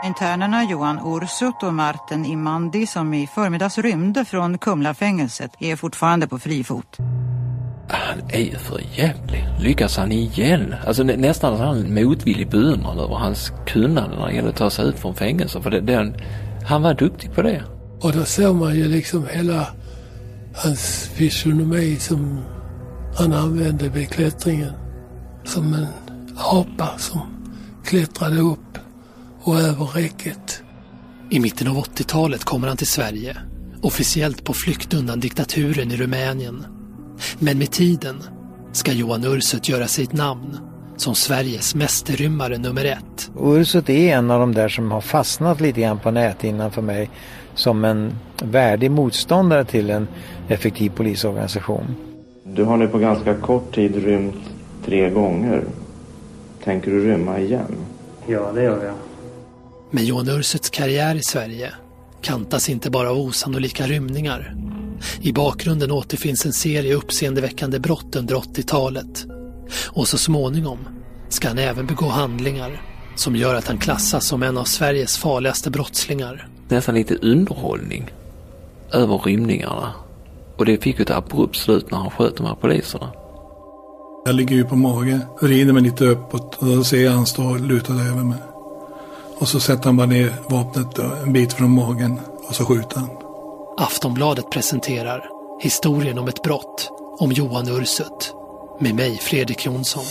Internerna Johan Ursut och Martin Imandi som i förmiddags rymde från Kumlafängelset är fortfarande på fri fot. Han är ju för jävlig. Lyckas han igen? Alltså nästan en motvillig beundran över hans kunnande när det gäller att ta sig ut från fängelse. För han var duktig på det. Och då såg man ju liksom hela hans fysionomi som han använde vid klättringen. Som en apa som klättrade upp och över räcket. I mitten av 80-talet kommer han till Sverige. Officiellt på flykt undan diktaturen i Rumänien. Men med tiden ska Johan Ursut göra sig ett namn som Sveriges mästerrymmare nummer 1. Ursut är en av de där som har fastnat lite grann på näthinnan för mig som en värdig motståndare till en effektiv polisorganisation. Du har nu på ganska kort tid rymt 3 gånger. Tänker du rymma igen? Ja, det gör jag. Men Johan Ursuts karriär i Sverige kantas inte bara av osannolika rymningar. I bakgrunden återfinns en serie uppseendeväckande brott under 80-talet. Och så småningom ska han även begå handlingar som gör att han klassas som en av Sveriges farligaste brottslingar. Nästan lite underhållning över rymningarna. Och det fick ju ett abrupt slut när han sköt de här poliserna. Jag ligger ju på mage, vrider mig lite uppåt och då ser jag han stå lutad över mig. Och så sätter han bara ner vapnet en bit från magen och så skjuter han. Aftonbladet presenterar historien om ett brott om Johan Ursut. Med mig, Fredrik Jonsson.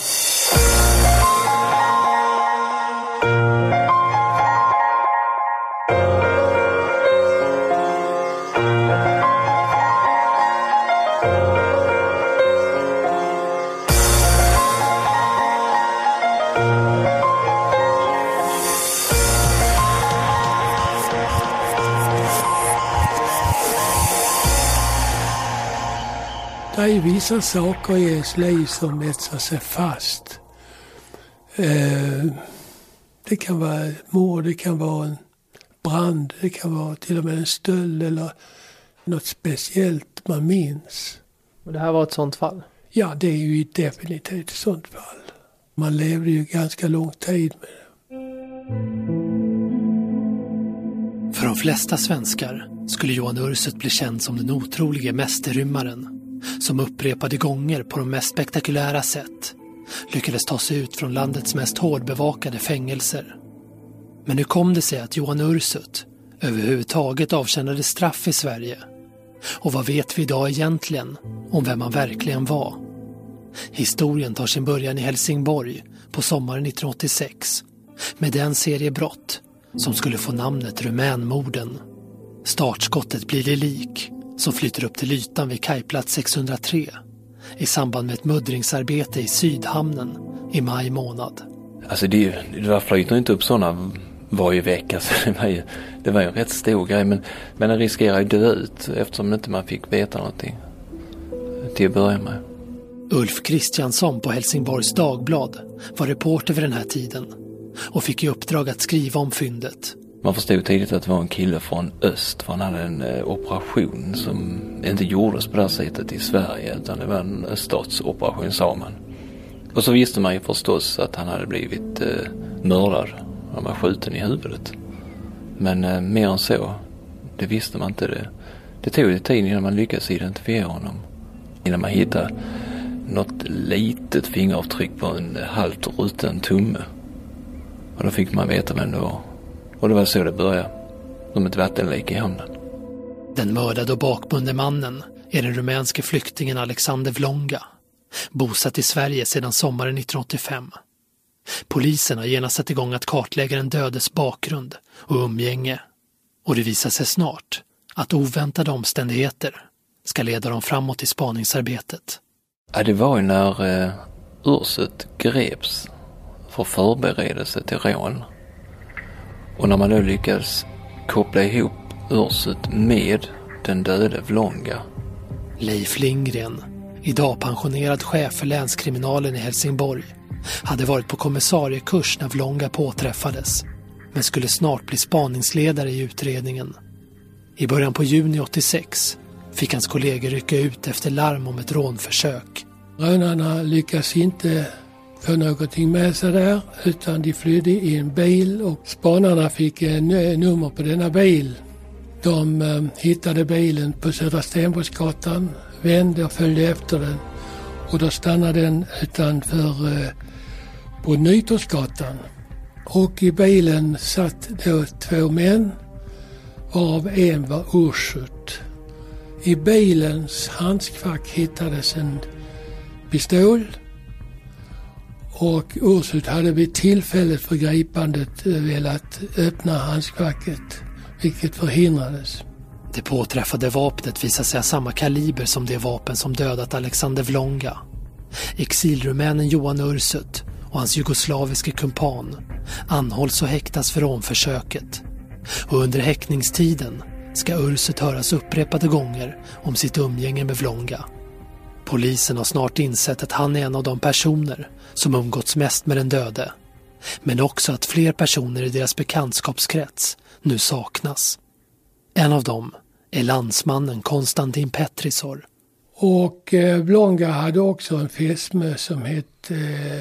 Det är vissa saker i ens liv som etsar sig fast. Det kan vara mord, det kan vara en brand, det kan vara till och med en stöld eller något speciellt man minns. Och det här var ett sånt fall? Ja, det är ju definitivt ett sånt fall. Man levde ju ganska lång tid med det. För de flesta svenskar skulle Johan Ursut bli känd som den otroliga mästerrymmaren som upprepade gånger på de mest spektakulära sätt lyckades ta sig ut från landets mest hårdbevakade fängelser. Men hur kom det sig att Johan Ursut överhuvudtaget avtjänade straff i Sverige? Och vad vet vi idag egentligen om vem han verkligen var? Historien tar sin början i Helsingborg på sommaren 1986 med den serie brott som skulle få namnet Rumänmorden. Startskottet blir det lik som flyter upp till ytan vid kajplats 603 i samband med ett muddringsarbete i Sydhamnen i maj månad. Alltså det var flyter inte upp sådana varje vecka, så det var ju en rätt stor grej, men den riskerar ju dö ut eftersom inte man fick veta någonting till att börja med. Ulf Kristiansson på Helsingborgs Dagblad var reporter vid den här tiden och fick i uppdrag att skriva om fyndet. Man förstod tidigt att det var en kille från öst, för han hade en operation som inte gjordes på det här sättet i Sverige, utan det var en öststatsoperation, sa man. Och så visste man ju förstås att han hade blivit mördad. Han var skjuten i huvudet. Men mer än så, det visste man inte. Det tog ju tid innan man lyckades identifiera honom. Innan man hittade något litet fingeravtryck på en halvt rutten tumme. Och då fick man veta vem det var. Och det var så det började. Som ett vattenlik i hamnen. Den mördade och bakbundne mannen är den rumänske flyktingen Alexander Vlonga. Bosatt i Sverige sedan sommaren 1985. Polisen har genast satt igång att kartlägga den dödes bakgrund och umgänge. Och det visar sig snart att oväntade omständigheter ska leda dem framåt i spaningsarbetet. Ja, det var ju när Ursut greps för förberedelse till rån. Och när man då lyckades koppla ihop Ursut med den döde Vlonga. Leif Lindgren, idag pensionerad chef för länskriminalen i Helsingborg, hade varit på kommissariekurs när Vlonga påträffades, men skulle snart bli spaningsledare i utredningen. I början på juni 86 fick hans kollegor rycka ut efter larm om ett rånförsök. Rånarna lyckas inte få någonting med sig där, utan de flydde i en bil och spanarna fick en nummer på denna bil. De hittade bilen på Södra Stenborgsgatan, vände och följde efter den, och då stannade den utanför på Nytorgsgatan. Och i bilen satt då 2 män, varav en var Ursut. I bilens handskfack hittades en pistol, och Ursut hade vid tillfället för gripandet velat öppna handskfacket, vilket förhindrades. Det påträffade vapnet visade sig ha samma kaliber som det vapen som dödat Alexander Vlonga. Exilrumänen Johan Ursut och hans jugoslaviske kumpan anhålls och häktas för rånförsöket. Och under häktningstiden ska Ursut höras upprepade gånger om sitt umgänge med Vlonga. Polisen har snart insett att han är en av de personer som umgåtts mest med den döde. Men också att fler personer i deras bekantskapskrets nu saknas. En av dem är landsmannen Konstantin Petrisor. Och Vlonga hade också en fästmö som hette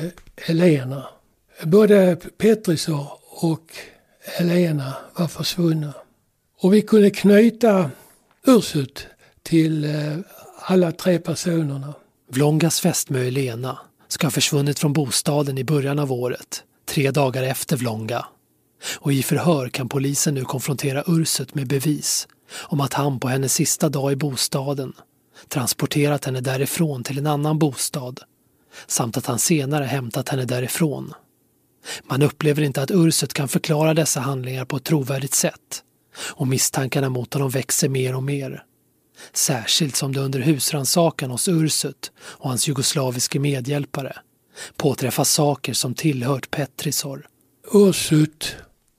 Elena. Både Petrisor och Elena var försvunna. Och vi kunde knyta Ursut till alla 3 personerna. Vlongas fästmö Elena ska ha försvunnit från bostaden i början av året, 3 dagar efter Vlonga. Och i förhör kan polisen nu konfrontera Ursut med bevis om att han på hennes sista dag i bostaden transporterat henne därifrån till en annan bostad, samt att han senare hämtat henne därifrån. Man upplever inte att Ursut kan förklara dessa handlingar på ett trovärdigt sätt, och misstankarna mot honom växer mer och mer. Särskilt som det under husrannsakan hos Ursut och hans jugoslaviske medhjälpare påträffas saker som tillhört Petrisor. Ursut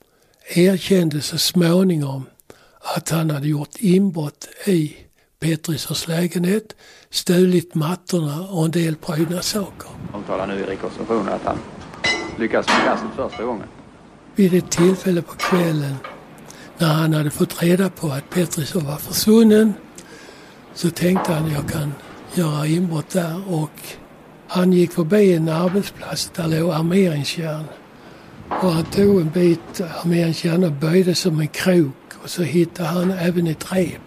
erkände så småningom att han hade gjort inbrott i Petrisors lägenhet, stulit mattorna och en del prydnadssaker. De talar nu i rekonstruktionen att han lyckas med kastet första gången. Vid ett tillfälle på kvällen när han hade fått reda på att Petrisor var försvunnen, så tänkte han, jag kan göra inbrott där, och han gick förbi en arbetsplats där låg armeringsjärn. Och han tog en bit armeringsjärn och böjde som en krok, och så hittade han även ett rep.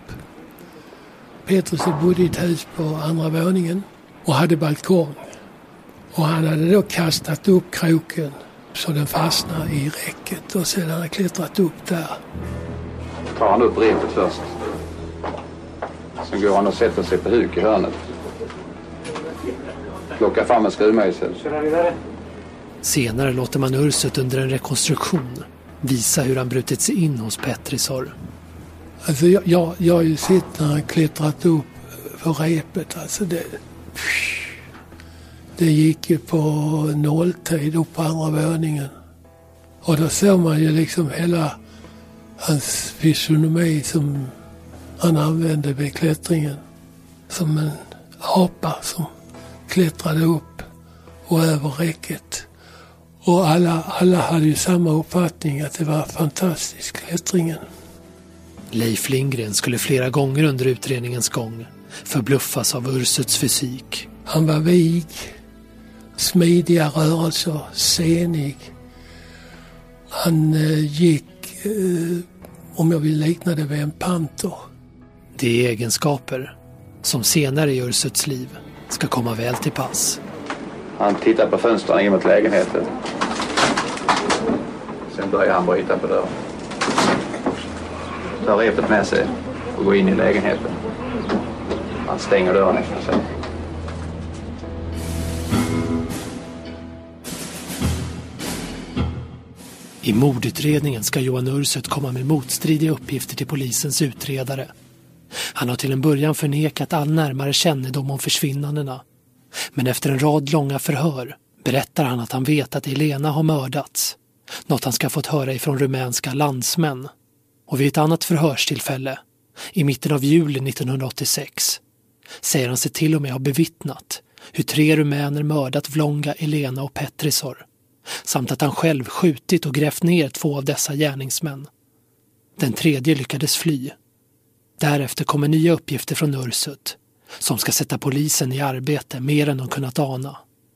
Petrisor bodde i ett hus på andra våningen och hade balkong. Och han hade då kastat upp kroken så den fastnade i räcket, och sedan hade klättrat upp där. Tar han upp repet först. Sen går han och sätter sig på huk i hörnet. Plockar fram en skruvmejsel. Senare låter man Ursut under en rekonstruktion visa hur han brutit sig in hos Petrisor. Alltså jag har ju sett när han klättrat upp för repet. Alltså det gick ju på nolltid upp på andra våningen. Och då såg man ju liksom hela hans fysionomi som han använde vid klättringen. Som en apa som klättrade upp och över räcket. Och alla hade ju samma uppfattning att det var fantastisk klättringen. Leif Lindgren skulle flera gånger under utredningens gång förbluffas av Ursuts fysik. Han var vig, smidiga rörelser, senig. Han gick, om jag vill likna det, vid en panter. Det är egenskaper som senare i Ursuts liv ska komma väl till pass. Han tittar på fönstren in mot lägenheten. Sen börjar han bryta på dörren. Tar repet med sig och går in i lägenheten. Han stänger dörren efter sig. I mordutredningen ska Johan Ursut komma med motstridiga uppgifter till polisens utredare. Han har till en början förnekat all närmare kännedom om försvinnandena. Men efter en rad långa förhör berättar han att han vet att Elena har mördats. Något han ska fått höra ifrån rumänska landsmän. Och vid ett annat förhörstillfälle, i mitten av juli 1986, säger han sig till och med ha bevittnat hur 3 rumäner mördat Vlonga, Elena och Petrisor. Samt att han själv skjutit och grävt ner 2 av dessa gärningsmän. Den 3:e lyckades fly. Därefter kommer nya uppgifter från Ursut som ska sätta polisen i arbete mer än de kunnat ana.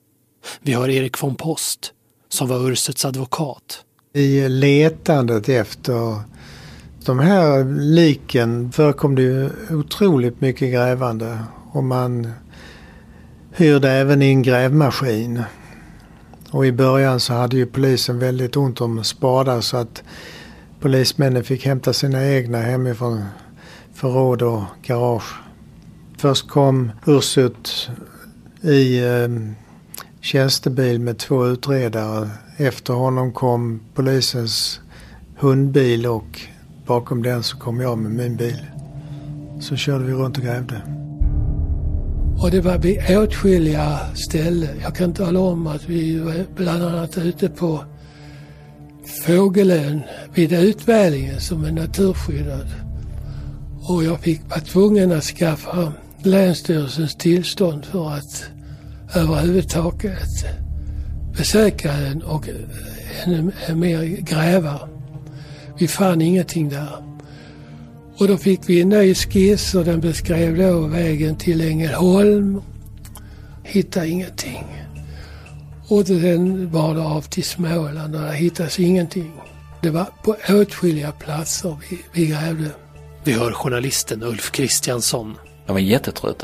Vi har Erik von Post, som var Ursets advokat. I letandet efter de här liken förekom det ju otroligt mycket grävande. Och man hyrde även in grävmaskin. Och i början så hade ju polisen väldigt ont om spadar, så att polismännen fick hämta sina egna hemifrån förråd och garage. Först kom Ursut i tjänstebil med 2 utredare. Efter honom kom polisens hundbil och bakom den så kom jag med min bil. Så körde vi runt och grävde. Och det var vid åtskilliga ställen. Jag kan tala om att vi var bland annat ute på Fågelön vid Utvälingen som är naturskyddad. Och jag var tvungen att skaffa Länsstyrelsens tillstånd för att överhuvudtaget besöka den och ännu mer gräva. Vi fann ingenting där. Och då fick vi en ny skiss och den beskrev då vägen till Ängelholm. Hittade ingenting. Och den var det av till Småland och där hittades ingenting. Det var på åtskilliga platser vi grävde. Vi hör journalisten Ulf Kristiansson. Jag var jättetrött.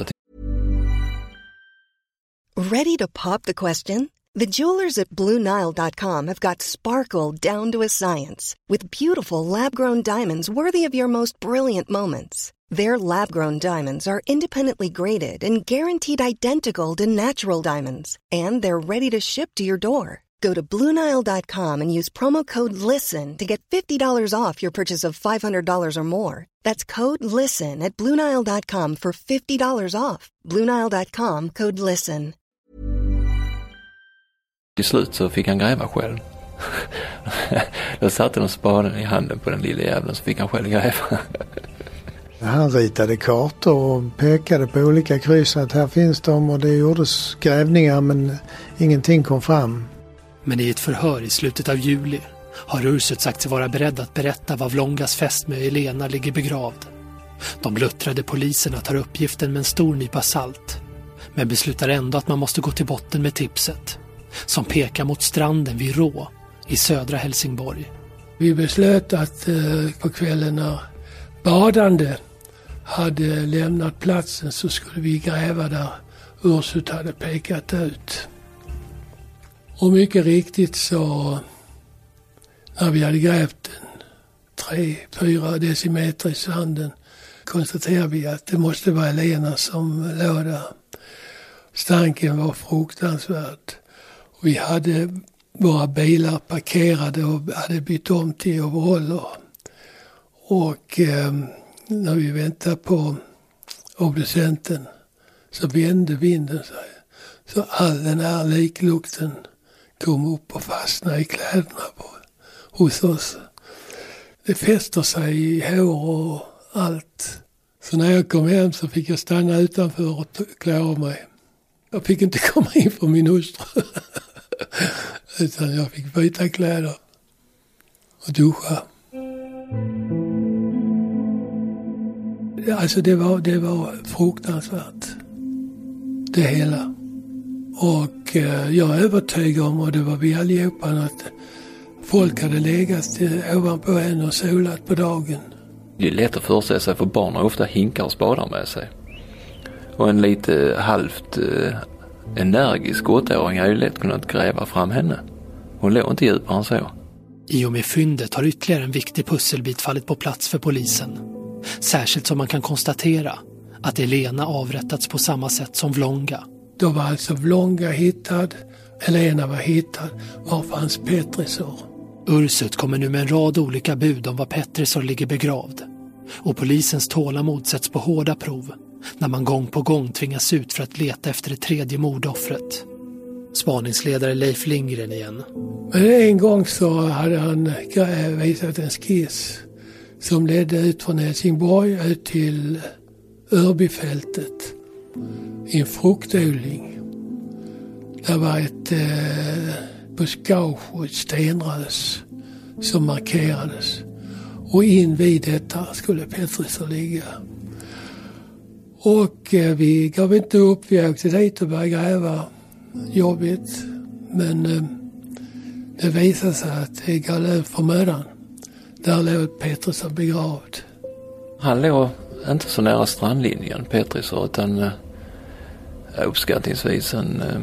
Ready to pop the question? The jewelers at BlueNile.com have got sparkle down to a science with beautiful lab-grown diamonds worthy of your most brilliant moments. Their lab-grown diamonds are independently graded and guaranteed identical to natural diamonds, and they're ready to ship to your door. Go to BlueNile.com and use promo code LISTEN to get $50 off your purchase of $500 or more. That's code LISTEN at BlueNile.com for $50 off. BlueNile.com, code LISTEN. Till slut så fick han gräva själv. Då satte de spaden i handen på den lilla jävlen, så fick han själv gräva. Han ritade kartor och pekade på olika kryss att här finns de, och det gjordes grävningar men ingenting kom fram. Men i ett förhör i slutet av juli har Ursut sagt sig vara beredd att berätta var Vlongas fästmö Elena ligger begravd. De luttrade poliserna tar uppgiften med en stor nypa salt, men beslutar ändå att man måste gå till botten med tipset, som pekar mot stranden vid Rå i södra Helsingborg. Vi beslöt att på kvällen när badande hade lämnat platsen så skulle vi gräva där Ursut hade pekat ut. Och mycket riktigt så när vi hade grävt 3-4 decimeter i sanden konstaterade vi att det måste vara Elena som låg där. Stanken var fruktansvärd. Vi hade våra bilar parkerade och hade bytt om till overoller. Och när vi väntade på obducenten så vände vinden sig. Så all den här liklukten kom upp och fastnade i kläderna hos oss. Det fäster sig i hår och allt. Så när jag kom hem så fick jag stanna utanför och klä av mig. Jag fick inte komma in för min hustru. Utan jag fick byta kläder och duscha. Alltså det var fruktansvärt. Det hela. Och jag är övertygad om, och det var vi allihopa, att folk hade legat ovanpå en och solat på dagen. Det är lätt att föreställa sig, för barn har ofta hinkar och spadar med sig. Och en lite halvt energisk 8-åring har ju lätt kunnat gräva fram henne. Hon låg inte djupare än så. I och med fyndet har ytterligare en viktig pusselbit fallit på plats för polisen. Särskilt som man kan konstatera att Elena avrättats på samma sätt som Vlonga. Då var alltså Vlonga hittad, Elena var hittad, var fanns Petrisor. Ursut kommer nu med en rad olika bud om var Petrisor ligger begravd. Och polisens tålamod sätts på hårda prov när man gång på gång tvingas ut för att leta efter det tredje mordoffret. Spaningsledare Leif Lindgren igen. Men en gång så hade han visat en skiss som ledde ut från Helsingborg ut till Örbyfältet i en fruktodling. Det var ett buskage och ett stenrös som markerades. Och in vid detta skulle Petrisor ligga. Och vi gav inte upp, vi åkte dit och började gräva. Jobbigt. Men det visade sig att det gav för mödan. Där låg Pettersson begravd. Han låg inte så nära strandlinjen, Pettersson, utan uppskattningsvis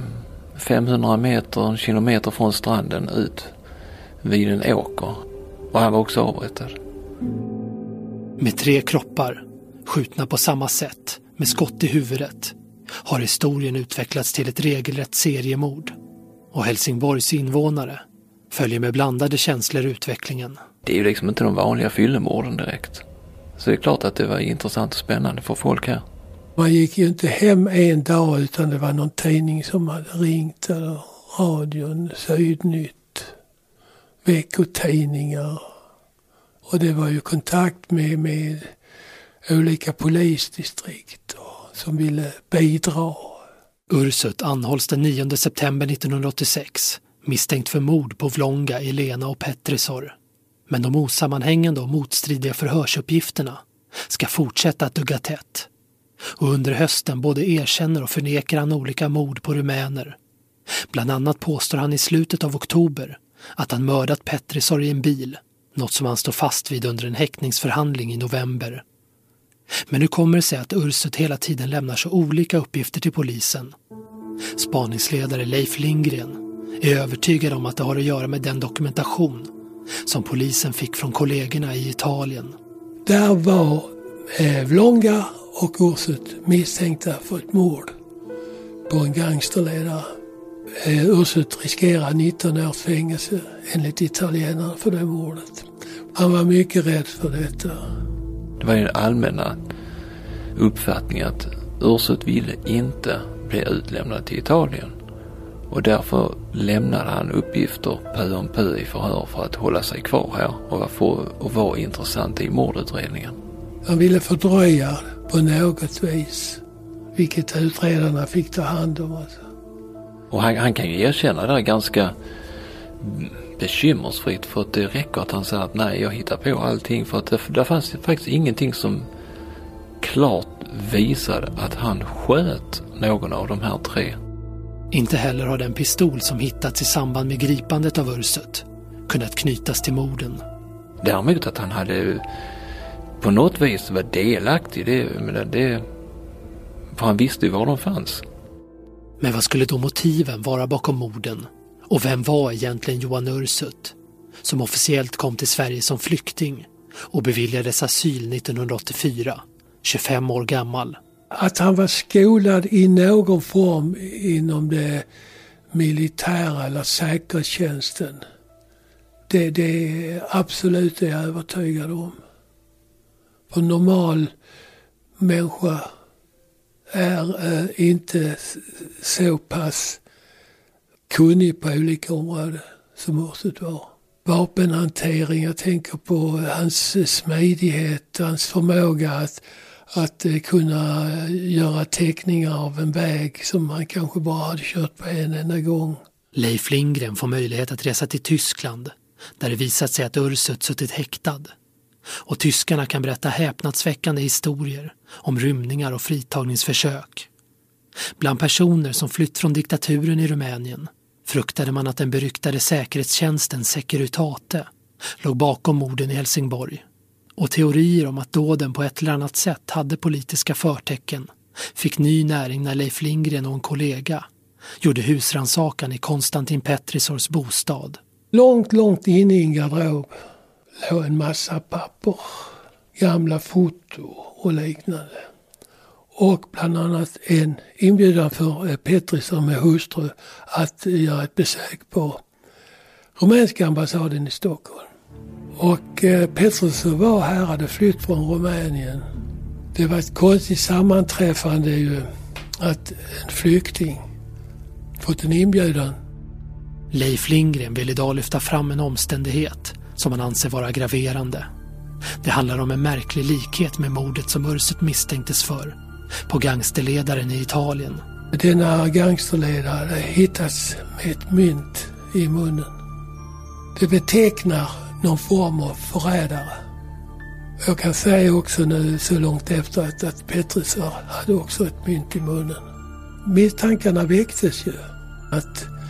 500 meter, en kilometer från stranden ut vid en åker. Och han var också avrättad. Med 3 kroppar, skjutna på samma sätt, med skott i huvudet, har historien utvecklats till ett regelrätt seriemord. Och Helsingborgs invånare följer med blandade känslor utvecklingen. Det är ju liksom inte de vanliga fyllemorden direkt. Så det är klart att det var intressant och spännande för folk här. Man gick ju inte hem en dag utan det var någon tidning som hade ringt, eller radion, Sydnytt, veckotidningar. Och det var ju kontakt med olika polisdistrikt som ville bidra. Ursut anhålls den 9 september 1986, misstänkt för mord på Vlonga, Elena och Pettersson. Men de osammanhängande och motstridiga förhörsuppgifterna ska fortsätta att dugga tätt. Och under hösten både erkänner och förnekar han olika mord på rumäner. Bland annat påstår han i slutet av oktober att han mördat Pettersson i en bil, något som han står fast vid under en häktningsförhandling i november. Men nu kommer det sig att Ursut hela tiden lämnar så olika uppgifter till polisen. Spaningsledare Leif Lindgren är övertygad om att det har att göra med den dokumentation som polisen fick från kollegorna i Italien. Där var Vlonga och Ursut misstänkta för ett mord på en gangsterledare. Ursut riskerar 19 års fängelse enligt italienarna för det mordet. Han var mycket rädd för detta. Det var ju en allmänna uppfattning att Ursut ville inte bli utlämnad till Italien. Och därför lämnade han uppgifter pö om pö i förhör för att hålla sig kvar här och vara intressant i mordutredningen. Han ville fördröja på något vis, vilket utredarna fick ta hand om. Alltså. Och han kan ju erkänna det ganska bekymmersfritt, för att det räcker att han säger att nej, jag hittar på allting, för att det fanns faktiskt ingenting som klart visade att han sköt någon av de här 3. Inte heller har den pistol som hittats i samband med gripandet av Ursut kunnat knytas till morden. Däremot att han hade på något vis var delaktig, för han visste ju var de fanns. Men vad skulle då motiven vara bakom morden? Och vem var egentligen Johan Ursut, som officiellt kom till Sverige som flykting och beviljades asyl 1984, 25 år gammal? Att han var skolad i någon form inom det militära eller säkerhetstjänsten, det är absolut jag övertygad om. För normal människa är inte så pass kunnig på olika områden som Ursut var. Vapenhantering, jag tänker på hans smidighet, hans förmåga att kunna göra teckningar av en väg som han kanske bara hade kört på en enda gång. Leif Lindgren får möjlighet att resa till Tyskland, där det visat sig att Ursut suttit häktad. Och tyskarna kan berätta häpnadsväckande historier om rymningar och fritagningsförsök. Bland personer som flytt från diktaturen i Rumänien fruktade man att den beryktade säkerhetstjänsten Securitate låg bakom morden i Helsingborg. Och teorier om att dåden på ett eller annat sätt hade politiska förtecken fick ny näring när Leif Lindgren och en kollega gjorde husrannsakan i Konstantin Petterssons bostad. Långt inne i en garderob låg en massa papper, gamla foto och liknande. Och bland annat en inbjudan för Pettersson med hustru att göra ett besök på rumänska ambassaden i Stockholm. Och Pettersson var här, hade flytt från Rumänien. Det var ett konstigt sammanträffande ju, att en flykting fått en inbjudan. Leif Lindgren vill idag lyfta fram en omständighet som han anser vara graverande. Det handlar om en märklig likhet med mordet som Ursut misstänktes för på gangsterledaren i Italien. Denna gangsterledare hade hittats med ett mynt i munnen. Det betecknar någon form av förrädare. Jag kan säga också nu så långt efter att Pettersson hade också ett mynt i munnen. Misstankarna väcktes ju att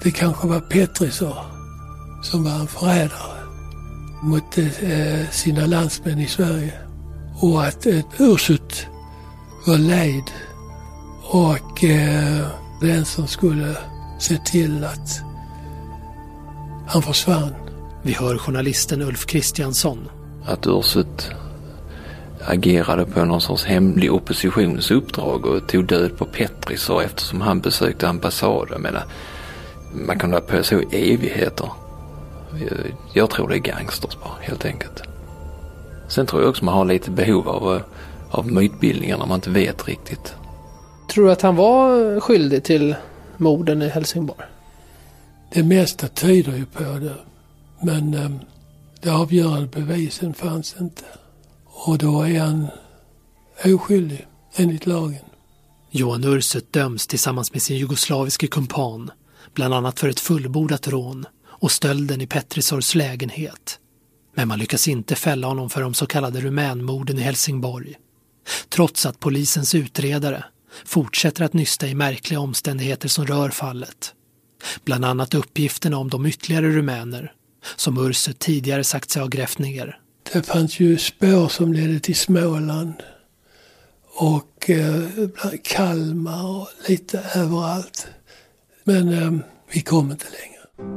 det kanske var Petrisar som var en förrädare mot sina landsmän i Sverige. Och att Ursut var lejd och den som skulle se till att han försvann. Vi hör journalisten Ulf Kristiansson. Att Ursut agerade på någon sorts hemlig oppositionsuppdrag och tog död på Petrisar eftersom han besökte ambassaden. Men man kan ha på så evigheter. Jag tror det är gangsters bara, helt enkelt. Sen tror jag också man har lite behov av mytbildningar när man inte vet riktigt. Tror du att han var skyldig till morden i Helsingborg? Det mesta tyder ju på det. Men det avgörande bevisen fanns inte. Och då är han oskyldig enligt lagen. Johan Ursut döms tillsammans med sin jugoslaviske kumpan, bland annat för ett fullbordat rån och stölden i Petrisars lägenhet. Men man lyckas inte fälla honom för de så kallade rumänmorden i Helsingborg. Trots att polisens utredare fortsätter att nysta i märkliga omständigheter som rör fallet. Bland annat uppgifterna om de ytterligare rumäner som Ursut tidigare sagt sig ha grävt ner. Det fanns ju spår som ledde till Småland och Kalmar och lite överallt. Men vi kom inte längre.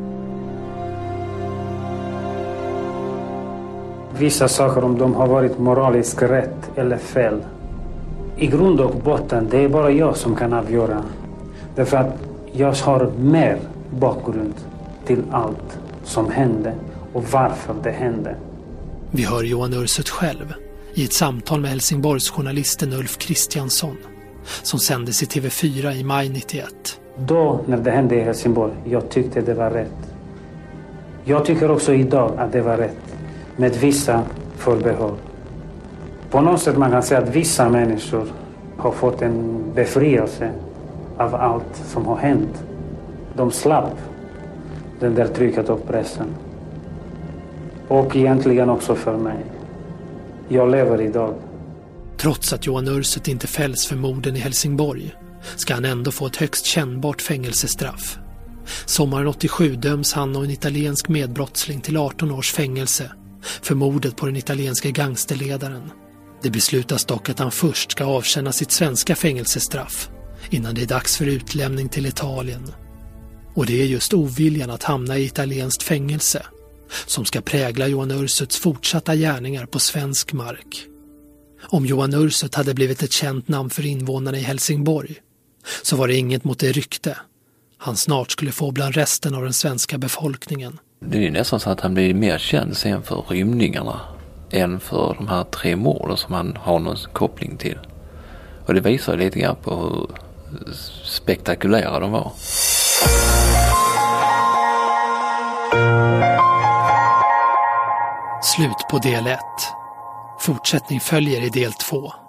Vissa saker, om de har varit moraliskt rätt eller fel. I grund och botten, det är bara jag som kan avgöra. Därför att jag har mer bakgrund till allt som hände och varför det hände. Vi hör Johan Ursut själv i ett samtal med Helsingborgs journalisten Ulf Kristiansson som sändes i TV4 i maj 91. Då, när det hände i Helsingborg, jag tyckte det var rätt. Jag tycker också idag att det var rätt, med vissa förbehåll. På något sätt man kan säga att vissa människor har fått en befrielse av allt som har hänt. De slapp den där trycket och pressen. Och egentligen också för mig. Jag lever idag. Trots att Johan Ursut inte fälls för morden i Helsingborg ska han ändå få ett högst kännbart fängelsestraff. Sommaren 87 döms han och en italiensk medbrottsling till 18 års fängelse för mordet på den italienska gangsterledaren. Det beslutas dock att han först ska avtjäna sitt svenska fängelsestraff innan det är dags för utlämning till Italien. Och det är just oviljan att hamna i italienskt fängelse som ska prägla Johan Ursuts fortsatta gärningar på svensk mark. Om Johan Ursut hade blivit ett känt namn för invånarna i Helsingborg så var det inget mot det rykte han snart skulle få bland resten av den svenska befolkningen. Det är nästan så att han blir mer känd sen för rymningarna än för de här 3 morden som han har någon koppling till. Och det visar lite grann på hur spektakulära de var. Slut på del 1. Fortsättning följer i del 2.